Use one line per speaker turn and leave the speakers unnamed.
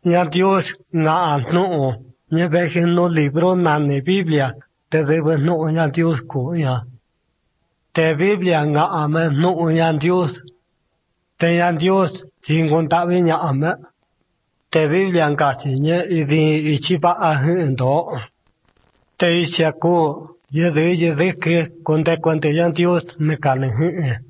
ya Dios ngã no nhớ về cái nó libro nan này Biblia te debe no ya Dios ko ya te Biblia ngã mà no ya Dios te ya Dios chính con ta với nhà mà te Biblia ngã chỉ nhớ đi chỉ ba hơn đó te sẽ có giờ đấy cái con te ya Dios me can hơn